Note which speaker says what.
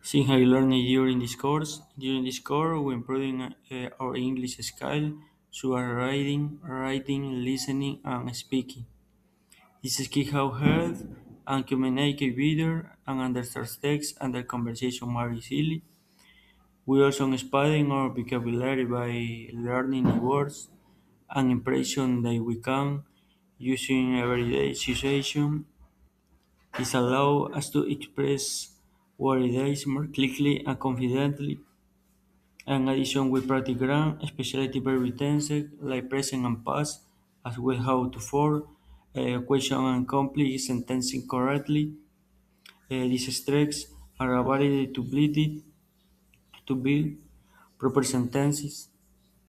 Speaker 1: Since I learned during this course, we improving our English skill through our reading, writing, listening, and speaking. This skills have helped and communicate better and understand text and the conversation more easily. We also expanding our vocabulary by learning new words and impression that we can using everyday situation. This allows us to express our ideas more clearly and confidently. In addition, we practice grammar, especially verb tenses like present and past, as well how to form question and complete sentencing correctly. These strengths are ability to build proper sentences,